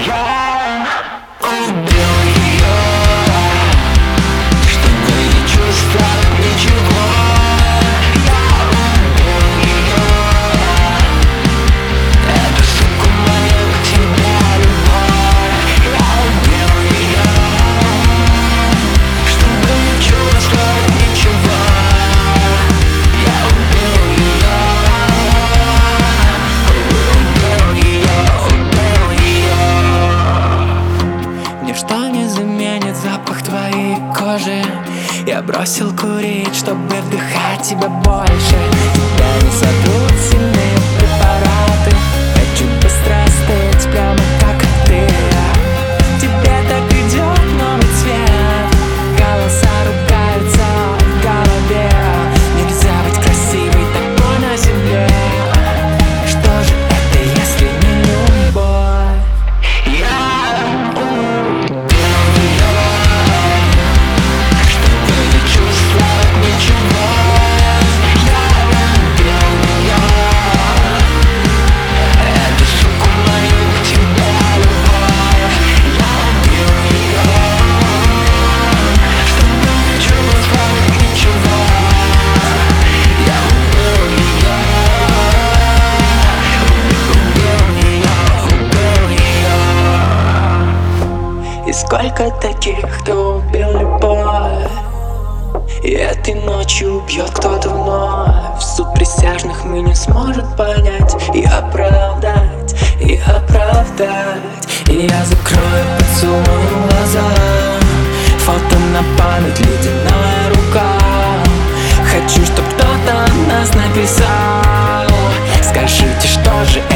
Я убил ее, чтобы не чувствовать ничего. Я убил ее, эту суку мою к тебе любовь. Я убил ее, чтобы не чувствовать ничего. Я убил ее, ничто не заменит запах твоей кожи. Я бросил курить, чтобы вдыхать тебя больше. Тебя не сотрут сильные препараты. Хочу быстро остыть, прямо как ты. Тебе так идет новый цвет. Голоса ругаются в голове. Нельзя быть красивой такой на земле. Что же это, если не любовь? Я убил ее, чтобы не чувствовать ничего. Я убил ее, эту суку мою к тебе любовь. Я убил ее, чтобы не чувствовать ничего. Я убил ее, убил ее. И сколько таких, кто убил любовь, и этой ночью убьет кто-то вновь. Суд присяжных мы не сможет понять и оправдать, и оправдать. И я закрою поцелуем глаза, фото на память, ледяная рука. Хочу, чтоб кто-то нас написал. Скажите, что же это?